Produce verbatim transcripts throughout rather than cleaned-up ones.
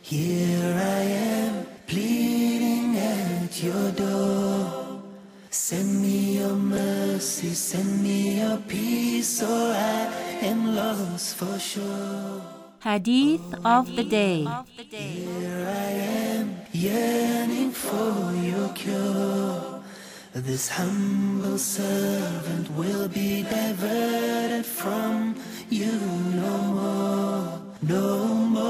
Here I am, pleading at your door. Send me your mercy, send me your peace, or I am lost for sure. Hadith of the day. Here I am, yearning for your cure. This humble servant will be diverted from you no more, no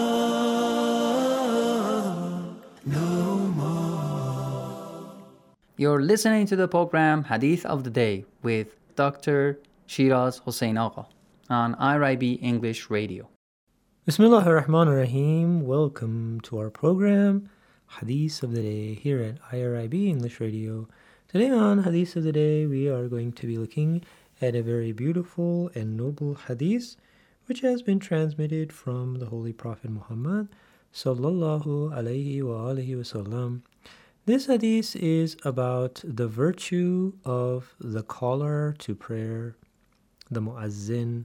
more, no more. You're listening to the program Hadith of the Day with Doctor Shiraz Hossein Agha on I R I B English Radio. Bismillah ar-Rahman ar-Rahim. Welcome to our program, Hadith of the Day, here at I R I B English Radio. Today on Hadith of the Day, we are going to be looking at a very beautiful and noble Hadith, which has been transmitted from the Holy Prophet Muhammad sallallahu alayhi wa alihi wasallam. This Hadith is about the virtue of the caller to prayer, the Mu'azzin.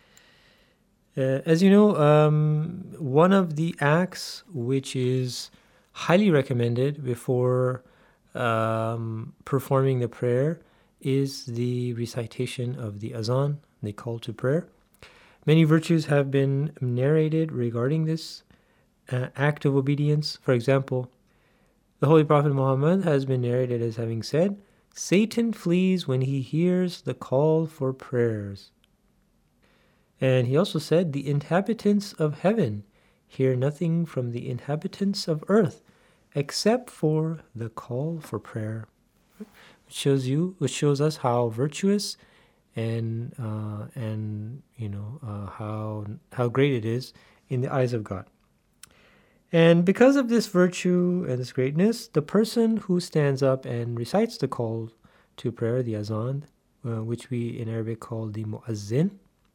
Uh, as you know, um, one of the acts which is highly recommended before um, performing the prayer is the recitation of the azan, the call to prayer. Many virtues have been narrated regarding this uh, act of obedience. For example, the Holy Prophet Muhammad has been narrated as having said, "Satan flees when he hears the call for prayers." And he also said, "The inhabitants of heaven hear nothing from the inhabitants of earth except for the call for prayer." Which shows you, which shows us how virtuous and uh, and you know uh, how how great it is in the eyes of God. And because of this virtue and this greatness, the person who stands up and recites the call to prayer, the azan, uh, which we in Arabic call the muazzin,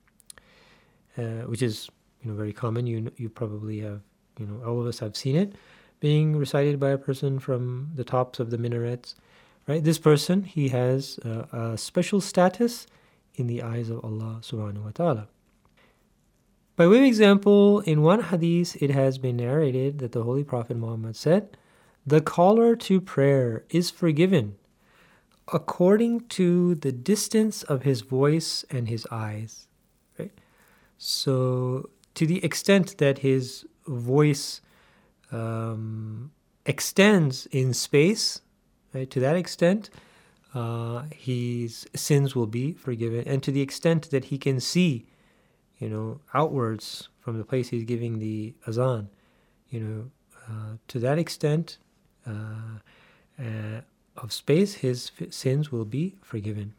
uh, which is you know very common. You you probably have you know all of us have seen it being recited by a person from the tops of the minarets, right? This person, he has uh, a special status in the eyes of Allah subhanahu wa ta'ala. By way of example, in one hadith, it has been narrated that the Holy Prophet Muhammad said, "The caller to prayer is forgiven according to the distance of his voice and his eyes." Right? So, to the extent that his voice um, extends in space, right, to that extent, uh, his sins will be forgiven. And to the extent that he can see, you know, outwards from the place he's giving the azan, you know, uh, to that extent uh, uh, of space, his f- sins will be forgiven.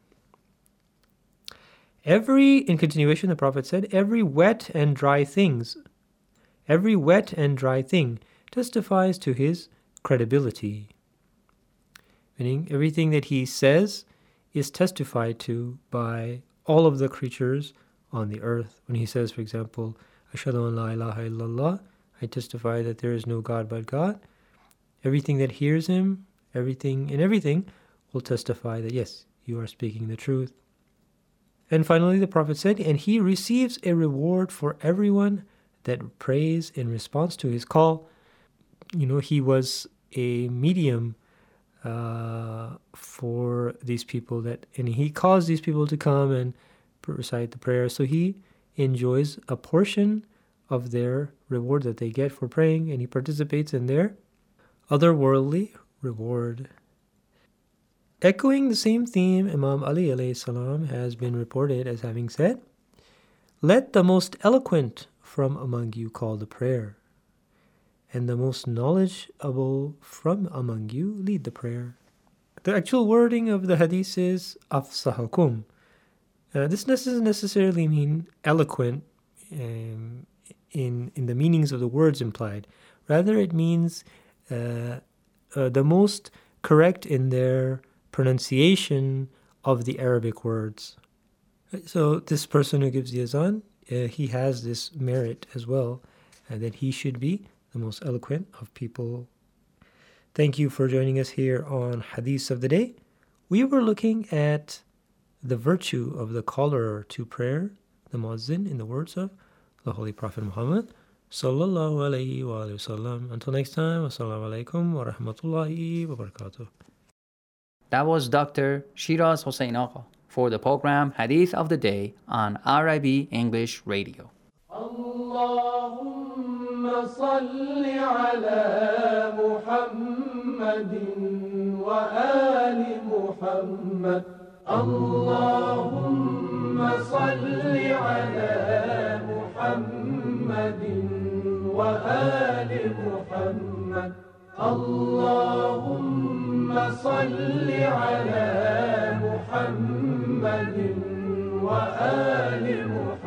Every, in continuation, the Prophet said, every wet and dry things, every wet and dry thing testifies to his credibility. Meaning, everything that he says is testified to by all of the creatures on the earth. When he says, for example, "Ashhadu an la ilaha illallah," I testify that there is no God but God. Everything that hears him, everything and everything will testify that yes, you are speaking the truth. And finally, the Prophet said, "And he receives a reward for everyone that prays in response to his call." You know, he was a medium uh, for these people that, and he caused these people to come and recite the prayer. So he enjoys a portion of their reward that they get for praying, and he participates in their otherworldly reward. Echoing the same theme, Imam Ali alayhi salam has been reported as having said, "Let the most eloquent from among you call the prayer, and the most knowledgeable from among you lead the prayer." The actual wording of the hadith is afsahakum. Uh, this doesn't necessarily mean eloquent um, in in the meanings of the words implied. Rather, it means uh, uh, the most correct in their pronunciation of the Arabic words. So this person who gives the azan, uh, he has this merit as well, uh, that he should be the most eloquent of people. Thank you for joining us here on Hadith of the Day. We were looking at the virtue of the caller to prayer, the muazzin, in the words of the Holy Prophet Muhammad Sallallahu alayhi wa alihi wa sallam. Until next time, assalamu alaikum wa rahmatullahi wa barakatuh. That was Doctor Shiraz Hossein Agha for the program Hadith of the Day on R I B English Radio. اللهم صل على محمد وآل محمد اللهم صل على محمد وآل محمد اللهم صل على محمد وآل محمد